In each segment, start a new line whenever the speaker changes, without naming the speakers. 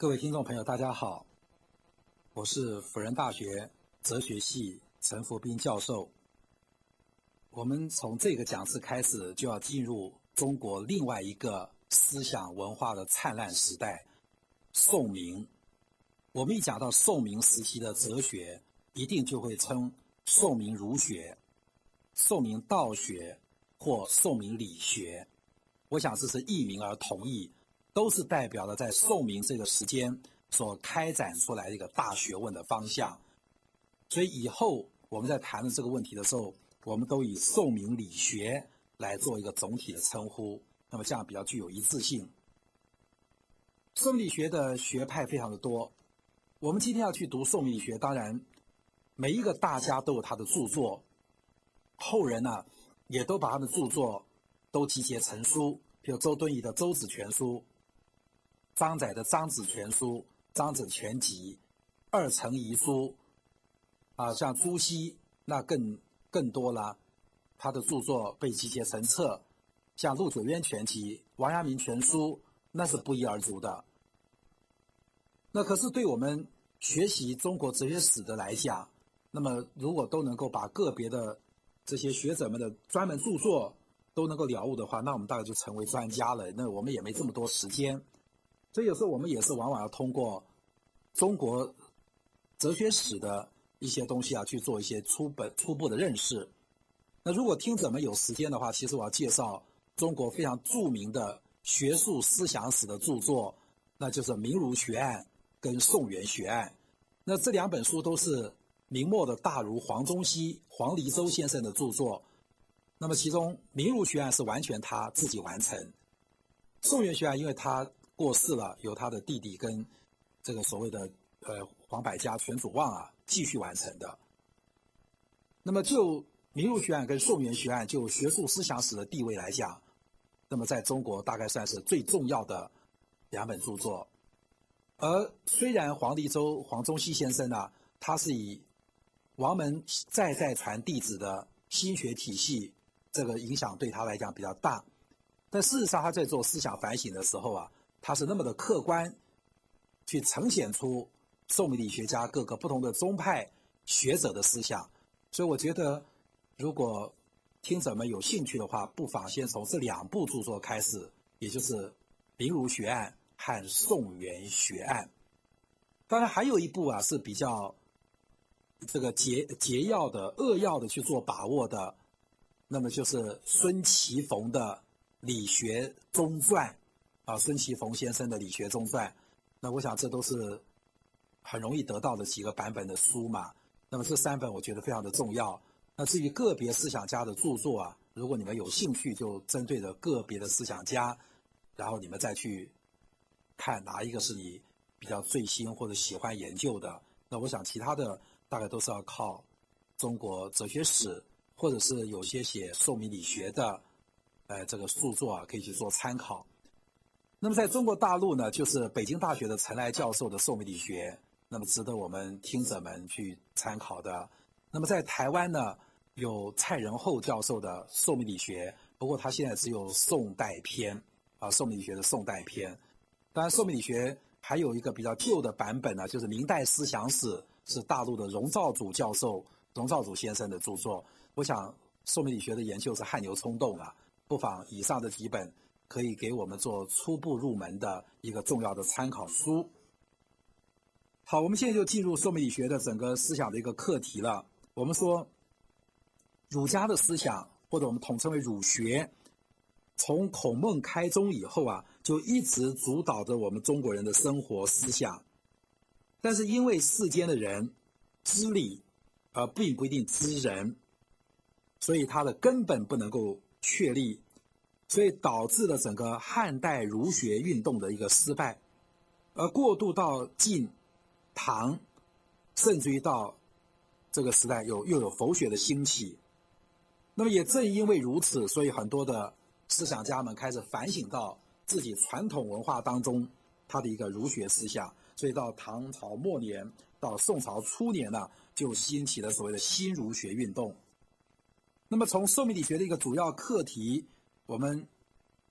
各位听众朋友，大家好，我是辅仁大学哲学系陈福斌教授。我们从这个讲次开始，就要进入中国另外一个思想文化的灿烂时代——宋明。我们一讲到宋明时期的哲学，一定就会称宋明儒学、宋明道学或宋明理学。我想这是异名而同义，都是代表了在宋明这个时间所开展出来的一个大学问的方向。所以以后我们在谈论这个问题的时候，我们都以宋明理学来做一个总体的称呼，那么这样比较具有一致性。宋明理学的学派非常的多，我们今天要去读宋明理学，当然每一个大家都有他的著作，后人呢也都把他的著作都集结成书，比如周敦颐的《周子全书》，张载的《张子全书》、《张子全集》、二程遗书，像朱熹那更多了，他的著作被集结成册，像陆九渊全集、王阳明全书，那是不一而足的。那可是对我们学习中国哲学史的来讲，那么如果都能够把个别的这些学者们的专门著作都能够了悟的话，那我们大概就成为专家了。那我们也没这么多时间，所以有时候我们也是往往要通过中国哲学史的一些东西去做一些初步的认识。那如果听者们有时间的话，其实我要介绍中国非常著名的学术思想史的著作，那就是《明儒学案》跟《宋元学案》。那这两本书都是明末的大儒黄宗羲、黄黎周先生的著作。那么其中《明儒学案》是完全他自己完成，《宋元学案》因为他过世了，由他的弟弟跟这个所谓的黄百家全祖望继续完成的。那么就《明儒学案》跟《宋元学案》就学术思想史的地位来讲，那么在中国大概算是最重要的两本著作。而虽然黄黎周、黄宗羲先生他是以王门代代传弟子的心学体系，这个影响对他来讲比较大，但事实上他在做思想反省的时候他是那么的客观，去呈现出宋明理学家各个不同的宗派学者的思想。所以我觉得如果听者们有兴趣的话，不妨先从这两部著作开始，也就是《明儒学案》和《宋元学案》。当然还有一部是比较这个扼要的扼要的去做把握的，那么就是孙其逢的《理学宗传》孙其逢先生的《理学宗传》。那我想这都是很容易得到的几个版本的书嘛。那么这三本我觉得非常的重要。那至于个别思想家的著作如果你们有兴趣，就针对着个别的思想家，然后你们再去看哪一个是你比较最新或者喜欢研究的。那我想其他的大概都是要靠中国哲学史，或者是有些写宋明理学的这个著作可以去做参考。那么在中国大陆呢，就是北京大学的陈来教授的宋明理学，那么值得我们听者们去参考的。那么在台湾呢，有蔡仁厚教授的宋明理学，不过他现在只有宋代篇宋明理学的宋代篇。当然宋明理学还有一个比较旧的版本就是明代思想史，是大陆的荣兆祖教授、荣兆祖先生的著作。我想宋明理学的研究是汗牛充栋不妨以上的几本可以给我们做初步入门的一个重要的参考书。好，我们现在就进入宋明理学的整个思想的一个课题了。我们说儒家的思想，或者我们统称为儒学，从孔孟开宗以后就一直主导着我们中国人的生活思想。但是因为世间的人知理而并不一定知人，所以它的根本不能够确立，所以导致了整个汉代儒学运动的一个失败。而过渡到晋、唐，甚至于到这个时代又有佛学的兴起。那么也正因为如此，所以很多的思想家们开始反省到自己传统文化当中它的一个儒学思想。所以到唐朝末年到宋朝初年就兴起了所谓的新儒学运动。那么从宋明理学的一个主要课题，我们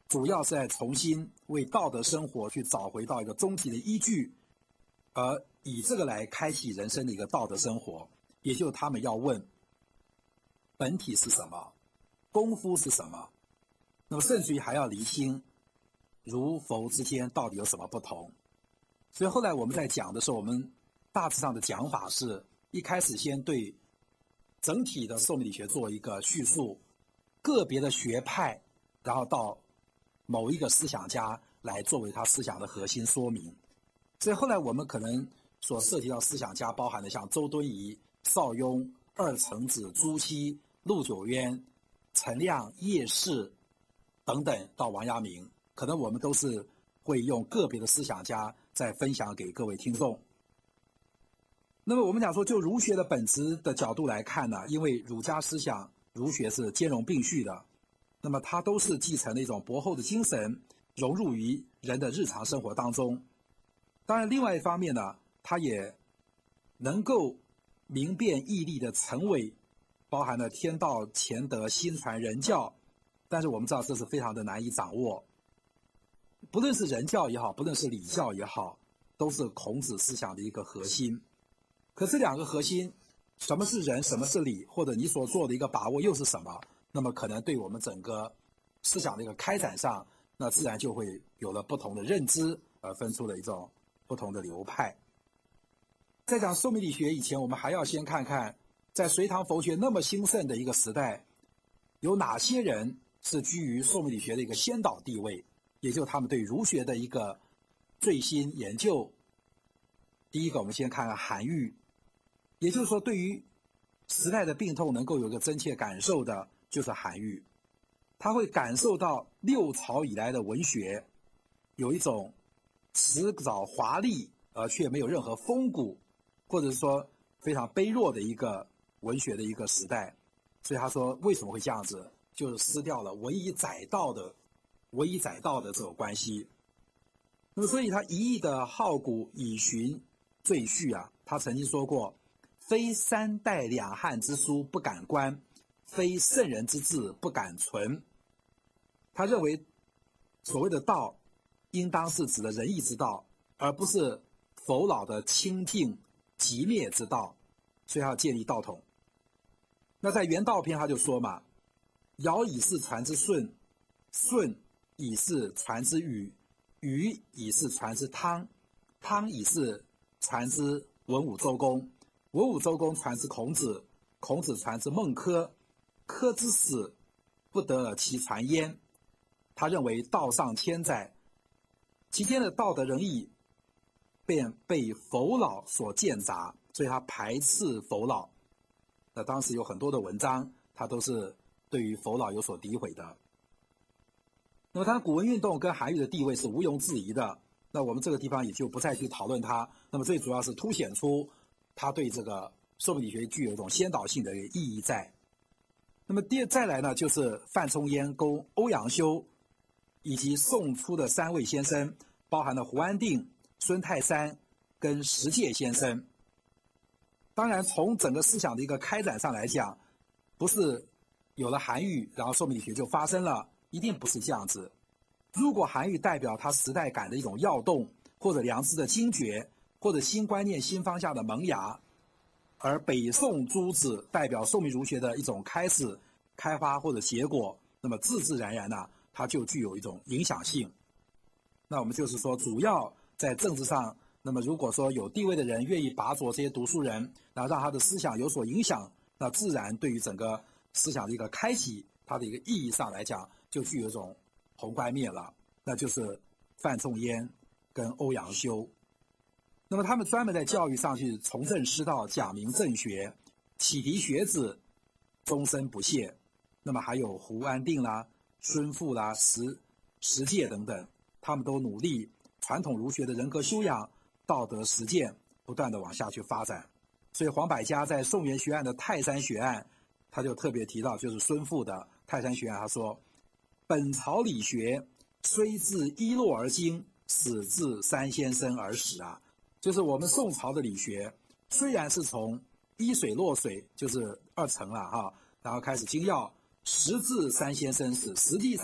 主要是在重新为道德生活去找回到一个终极的依据，而以这个来开启人生的一个道德生活。也就是他们要问本体是什么，功夫是什么，那么甚至于还要厘清儒佛之间到底有什么不同。所以后来我们在讲的时候，我们大致上的讲法是一开始先对整体的寿命理学做一个叙述，个别的学派，然后到某一个思想家来作为他思想的核心说明。所以后来我们可能所涉及到思想家包含的像周敦颐、邵雍、二程子、朱熹、陆九渊、陈亮、叶适等等，到王阳明，可能我们都是会用个别的思想家再分享给各位听众。那么我们讲说，就儒学的本质的角度来看呢，因为儒家思想、儒学是兼容并蓄的，那么它都是继承了一种博厚的精神，融入于人的日常生活当中。当然，另外一方面呢，它也能够明辨义理的成伪，包含了天道、乾德、心传、人教，但是我们知道这是非常的难以掌握。不论是人教也好，不论是礼教也好，都是孔子思想的一个核心。可这两个核心，什么是人，什么是礼，或者你所做的一个把握又是什么？那么可能对我们整个思想的一个开展上，那自然就会有了不同的认知，而分出了一种不同的流派。在讲寿命理学以前，我们还要先看看，在隋唐佛学那么兴盛的一个时代，有哪些人是居于寿命理学的一个先导地位，也就是他们对儒学的一个最新研究。第一个，我们先看看韩愈，也就是说，对于时代的病痛能够有一个真切感受的，就是韩愈。他会感受到六朝以来的文学有一种辞藻华丽而却没有任何风骨，或者是说非常卑弱的一个文学的一个时代。所以他说为什么会这样子，就是失掉了文以载道的这种关系。那么所以他一意的好古以循赘婿啊，他曾经说过，非三代两汉之书不敢观，非圣人之治不敢存。他认为所谓的道应当是指的仁义之道，而不是佛老的清净寂灭之道，所以他要建立道统。那在原道篇他就说嘛，尧以是传之舜，舜以是传之禹，禹以是传之汤，汤以是传之文武周公，文武周公传之孔子，孔子传之孟轲，轲之死不得而其传焉。他认为道上千载，其间的道德仁义便被佛老所践杂，所以他排斥佛老。那当时有很多的文章，他都是对于佛老有所诋毁的。那么他古文运动跟韩愈的地位是毋庸置疑的，那我们这个地方也就不再去讨论它。那么最主要是凸显出他对这个寿命理学具有一种先导性的意义在。那么再来呢，就是范仲淹跟欧阳修以及宋初的三位先生，包含了胡安定、孙泰山跟石介先生。当然从整个思想的一个开展上来讲，不是有了韩愈然后寿命理学就发生了，一定不是这样子。如果韩愈代表他时代感的一种跃动，或者良知的惊觉，或者新观念新方向的萌芽，而北宋诸子代表寿命儒学的一种开始开发或者结果，那么自自然然呢，它就具有一种影响性。那我们就是说，主要在政治上，那么如果说有地位的人愿意拔擢这些读书人，然后让他的思想有所影响，那自然对于整个思想的一个开启，它的一个意义上来讲，就具有一种宏观面了。那就是范仲淹跟欧阳修。那么他们专门在教育上去从政师道，讲明正学，启迪学子，终身不懈。那么还有胡安定啦、孙复啦、石介等等，他们都努力传统儒学的人格修养、道德实践，不断的往下去发展。所以黄百家在宋元学案的泰山学案，他就特别提到，就是孙复的泰山学案，他说：本朝理学虽自一落而精，始自三先生而始啊。就是我们宋朝的理学，虽然是从依水落水，就是二程了哈，然后开始精要，时至三先生始，实际上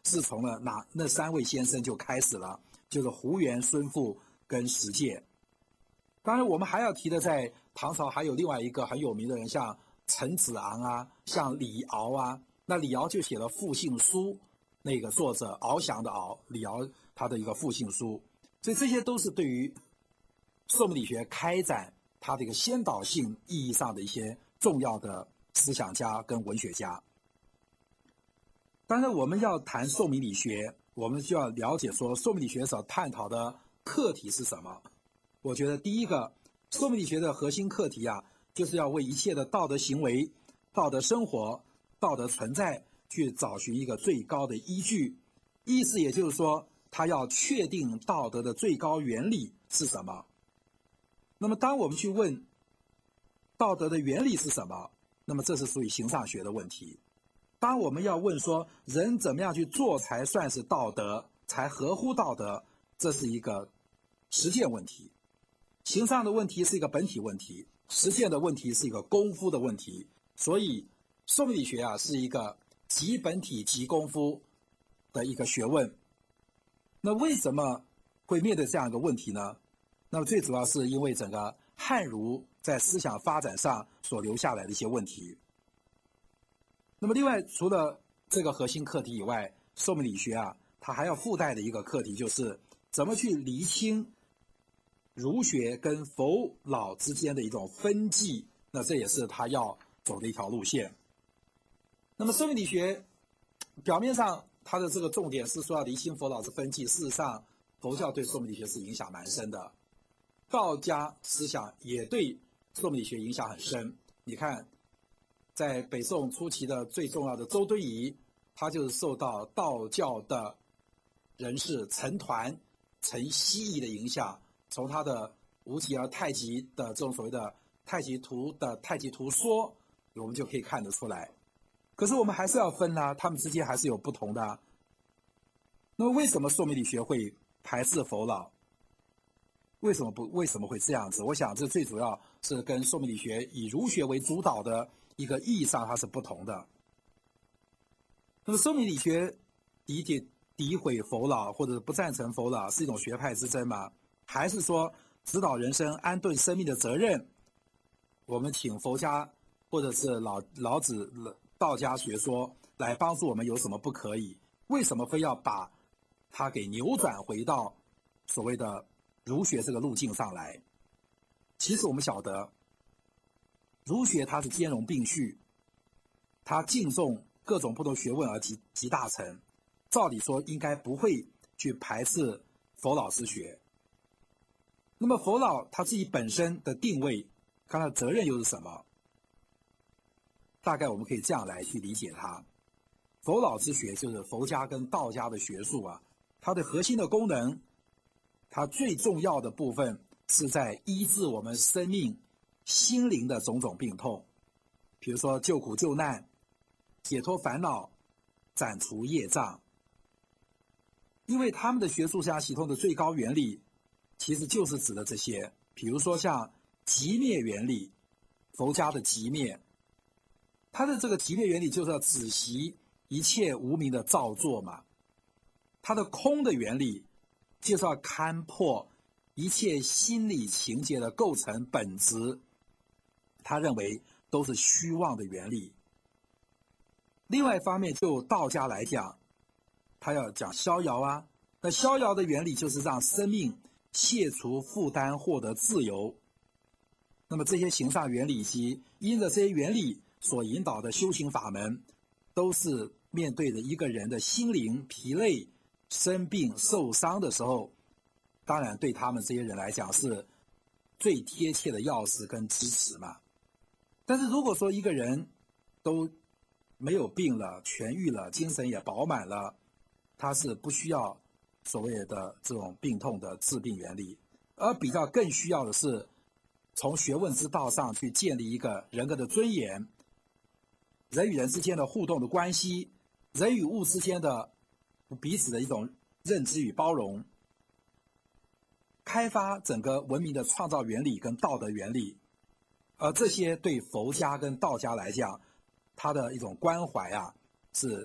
是从了那3位先生就开始了，就是胡元、孙复跟石介。当然我们还要提的，在唐朝还有另外一个很有名的人，像陈子昂啊，像李敖啊。那李敖就写了复姓书，那个作者翱翔的翱，李敖他的一个复姓书。所以这些都是对于宋明理学开展它的一个先导性意义上的一些重要的思想家跟文学家。当然我们要谈宋明理学，我们就要了解说宋明理学所探讨的课题是什么。我觉得第一个，宋明理学的核心课题啊，就是要为一切的道德行为、道德生活、道德存在去找寻一个最高的依据。意思也就是说，他要确定道德的最高原理是什么。那么当我们去问道德的原理是什么，那么这是属于形上学的问题。当我们要问说人怎么样去做才算是道德，才合乎道德，这是一个实践问题。形上的问题是一个本体问题，实践的问题是一个功夫的问题。所以宋明理学啊，是一个即本体即功夫的一个学问。那为什么会面对这样一个问题呢？那么最主要是因为整个汉儒在思想发展上所留下来的一些问题。那么另外，除了这个核心课题以外，宋明理学啊，它还要附带的一个课题，就是怎么去厘清儒学跟佛老之间的一种分际。那这也是他要走的一条路线。那么宋明理学表面上它的这个重点是说要厘清佛老之分际，事实上佛教对宋明理学是影响蛮深的，道家思想也对宋明理学影响很深。你看在北宋初期的最重要的周敦颐，他就是受到道教的人士陈抟、陈希夷的影响，从他的无极而太极的这种所谓的太极图的太极图说，我们就可以看得出来。可是我们还是要分他们之间还是有不同的。那么为什么宋明理学会排斥佛老？为什么会这样子？我想这最主要是跟宋明理学以儒学为主导的一个意义上它是不同的。那么宋明理学诋毁佛老或者不赞成佛老是一种学派之争吗？还是说指导人生安顿生命的责任，我们请佛家或者是老子道家学说来帮助我们有什么不可以？为什么非要把它给扭转回到所谓的儒学这个路径上来？其实我们晓得儒学它是兼容并蓄，它敬重各种不同学问而集大成，照理说应该不会去排斥佛老之学。那么佛老他自己本身的定位，看他的责任又是什么？大概我们可以这样来去理解它。佛老之学就是佛家跟道家的学术啊，它的核心的功能，它最重要的部分是在医治我们生命心灵的种种病痛，比如说救苦救难、解脱烦恼、斩除业障。因为他们的学术上系统的最高原理其实就是指的这些，比如说像寂灭原理，佛家的寂灭，它的这个寂灭原理就是要止息一切无明的造作嘛。它的空的原理就是要勘破一切心理情节的构成本质，他认为都是虚妄的原理。另外一方面，就道家来讲，他要讲逍遥啊，那逍遥的原理就是让生命卸除负担，获得自由。那么这些行上原理以及因着这些原理所引导的修行法门，都是面对着一个人的心灵疲累、生病受伤的时候，当然对他们这些人来讲是最贴切的钥匙跟支持嘛。但是如果说一个人都没有病了、痊愈了、精神也饱满了，他是不需要所谓的这种病痛的治病原理，而比较更需要的是从学问之道上去建立一个人格的尊严，人与人之间的互动的关系，人与物之间的彼此的一种认知与包容，开发整个文明的创造原理跟道德原理。而这些对佛家跟道家来讲，他的一种关怀啊，是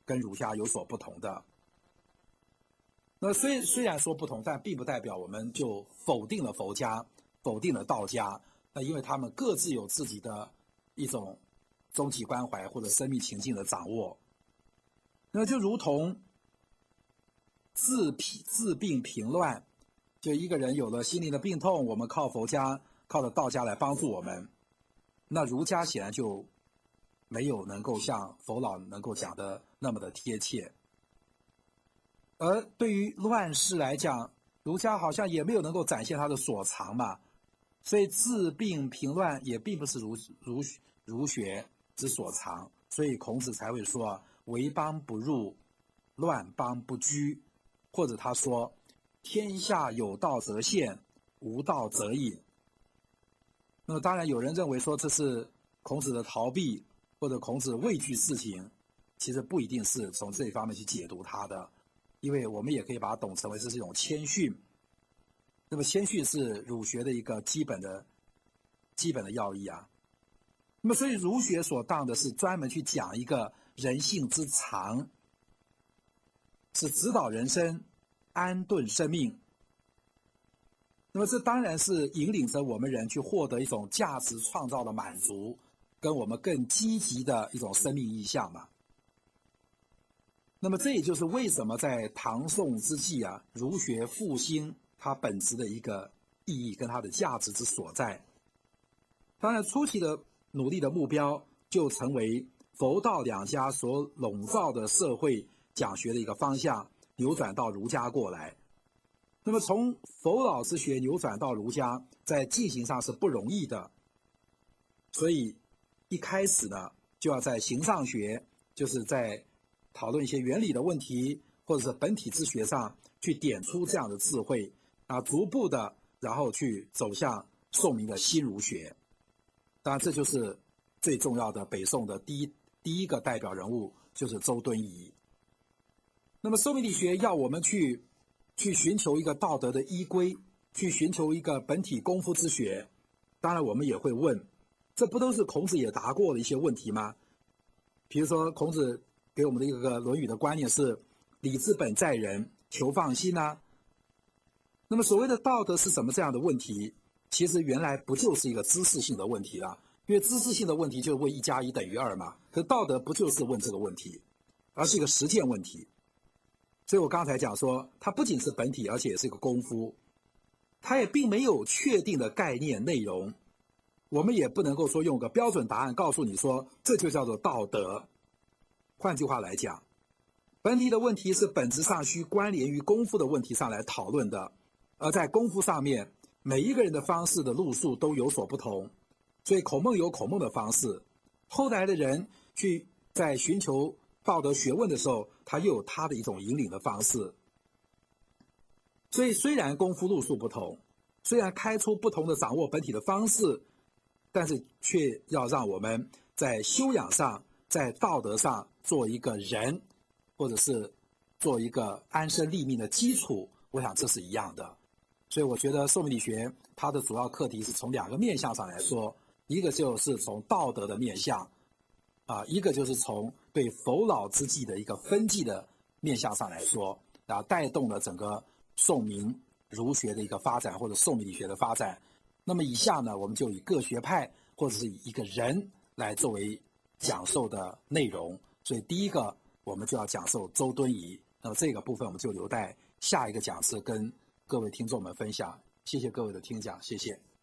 跟儒家有所不同的。那虽然说不同，但并不代表我们就否定了佛家，否定了道家。那因为他们各自有自己的一种终极关怀或者生命情境的掌握。那就如同治病平乱，就一个人有了心灵的病痛，我们靠佛家、靠着道家来帮助我们。那儒家显然就没有能够像佛老能够讲的那么的贴切。而对于乱世来讲，儒家好像也没有能够展现他的所长嘛，所以治病平乱也并不是儒学之所长，所以孔子才会说为邦不入，乱邦不居，或者他说天下有道则现，无道则隐。那么当然有人认为说这是孔子的逃避，或者孔子畏惧事情，其实不一定是从这一方面去解读他的，因为我们也可以把它懂成为这是一种谦逊。那么谦逊是儒学的一个基本的要义啊。那么所以儒学所当的是专门去讲一个人性之常，是指导人生，安顿生命。那么这当然是引领着我们人去获得一种价值创造的满足，跟我们更积极的一种生命意向嘛。那么这也就是为什么在唐宋之际啊，儒学复兴它本质的一个意义跟它的价值之所在。当然初期的努力的目标就成为佛道两家所笼罩的社会讲学的一个方向，扭转到儒家过来。那么从佛老之学扭转到儒家，在进行上是不容易的，所以一开始呢，就要在形上学，就是在讨论一些原理的问题，或者是本体之学上去点出这样的智慧啊，逐步的，然后去走向宋明的新儒学。当然，这就是最重要的北宋的第一个代表人物，就是周敦颐。那么宋明理学要我们去寻求一个道德的依归，去寻求一个本体功夫之学。当然我们也会问，这不都是孔子也答过的一些问题吗？比如说孔子给我们的一个论语的观念是礼之本在人，求放心啊。那么所谓的道德是什么这样的问题，其实原来不就是一个知识性的问题啦，因为知识性的问题就是问1+1=2嘛，可道德不就是问这个问题，而是一个实践问题。所以我刚才讲说，它不仅是本体，而且也是一个功夫，它也并没有确定的概念内容，我们也不能够说用个标准答案告诉你说这就叫做道德。换句话来讲，本体的问题是本质上需关联于功夫的问题上来讨论的，而在功夫上面，每一个人的方式的路数都有所不同，所以孔孟有孔孟的方式，后来的人去在寻求道德学问的时候，他又有他的一种引领的方式。所以虽然功夫路数不同，虽然开出不同的掌握本体的方式，但是却要让我们在修养上，在道德上做一个人，或者是做一个安身立命的基础，我想这是一样的。所以我觉得宋明理学它的主要课题是从2个面向上来说，一个就是从道德的面向一个就是从对佛老之际的一个分际的面向上来说，然后带动了整个宋明儒学的一个发展，或者宋明理学的发展。那么以下呢，我们就以各学派或者是以一个人来作为讲授的内容。所以第一个我们就要讲授周敦颐，那么这个部分我们就留待下一个讲师跟各位听众们分享。谢谢各位的听讲，谢谢。